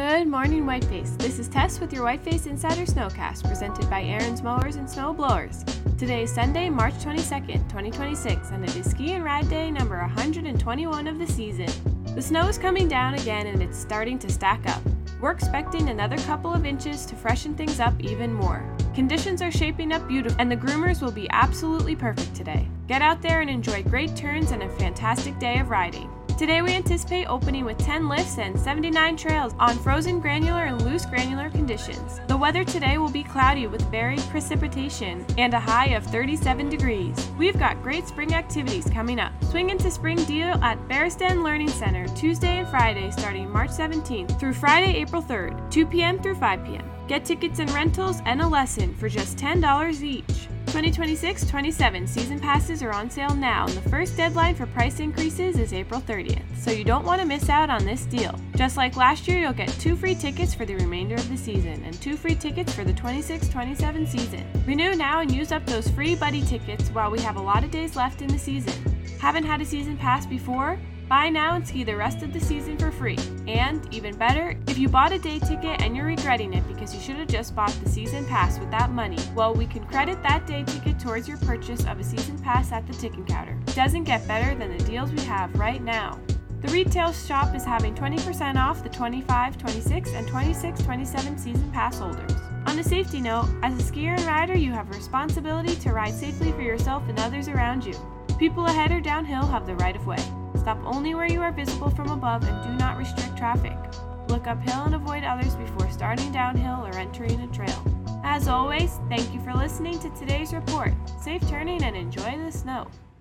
Good morning, Whiteface. This is Tess with your Whiteface Insider Snowcast, presented by Aaron's Mowers and Snow Blowers. Today is Sunday, March 22nd, 2026, and it is Ski and Ride Day number 121 of the season. The snow is coming down again and it's starting to stack up. We're expecting another couple of inches to freshen things up even more. Conditions are shaping up beautifully, and the groomers will be absolutely perfect today. Get out there and enjoy great turns and a fantastic day of riding. Today we anticipate opening with 10 lifts and 79 trails on frozen granular and loose granular conditions. The weather today will be cloudy with varied precipitation and a high of 37 degrees. We've got great spring activities coming up. Swing into Spring Deal at Barristan Learning Center Tuesday and Friday starting March 17th through Friday, April 3rd, 2 p.m. through 5 p.m. Get tickets and rentals and a lesson for just $10 each. 2026-27 season passes are on sale now, and the first deadline for price increases is April 30th, so you don't want to miss out on this deal. Just like last year, you'll get 2 free tickets for the remainder of the season and 2 free tickets for the 26-27 season. Renew now and use up those free buddy tickets while we have a lot of days left in the season. Haven't had a season pass before? Buy now and ski the rest of the season for free. And, even better, if you bought a day ticket and you're regretting it because you should have just bought the season pass with that money, well, we can credit that day ticket towards your purchase of a season pass at the ticket counter. It doesn't get better than the deals we have right now. The retail shop is having 20% off the 25, 26, and 26-27 season pass holders. On a safety note, as a skier and rider, you have a responsibility to ride safely for yourself and others around you. People ahead or downhill have the right of way. Stop only where you are visible from above and do not restrict traffic. Look uphill and avoid others before starting downhill or entering a trail. As always, thank you for listening to today's report. Safe turning and enjoy the snow.